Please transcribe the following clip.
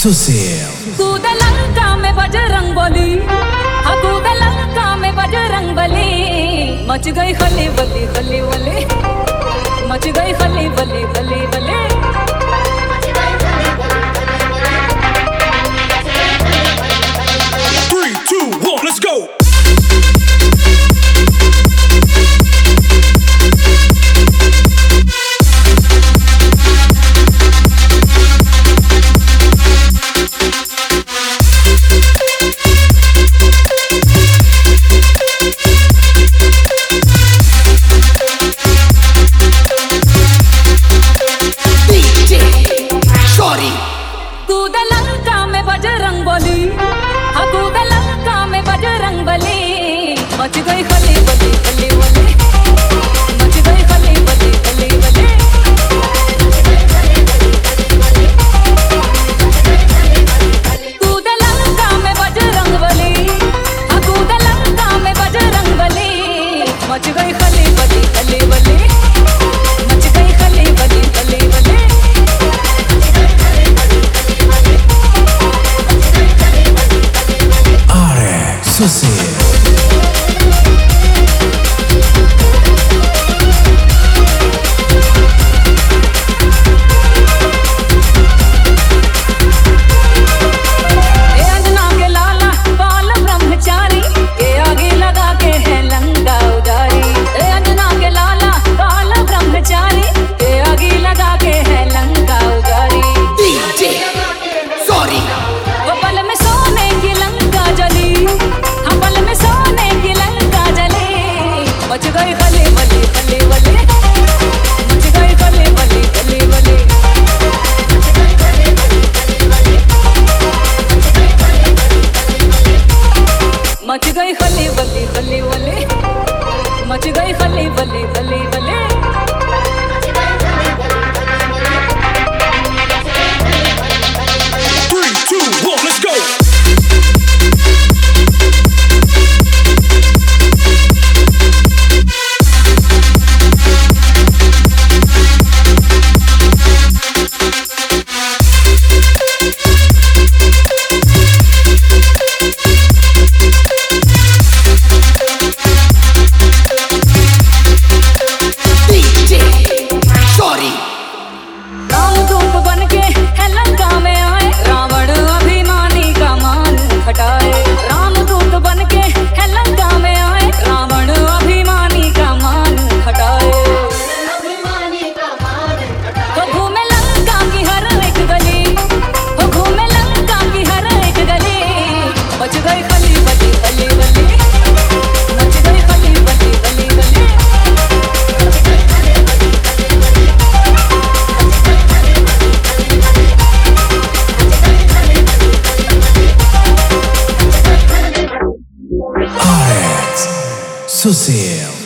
Social. कूद लंका में बजरंग बली, हाँ कूद लंका में बजरंग बली। मच गई खली बली बली बली, मच गई खली बली बली बली। 3, 2, 1, let's go! कूद लंका में बजरंग बली, हाँ कूद लंका में बजरंग बली। मच गई खली बली बली बली, मच गई खली बली बली बली। कूद लंका में बजरंग बली, हाँ कूद लंका में बजरंग बली। मच गई खली बली बली बली, मच गई खली बली बली बली। Social. मच गई खली बली बली बली, मच गई खली बली बली बली। मच गई खली बली बली बली, मच गई खली बली बली बली। 3, 2, 1, let's go! रामदूत बनके है लंका में आए, रावण अभिमानी का मान खटाए। रामदूत बनके है लंका में आए, रावण अभिमानी का मान खटाए। तो घूमे लंका की हर एक गली, तो घूमे लंका की हर एक गली। मच गई खली बली बली बली, मच गई खली बली बली बली। Social.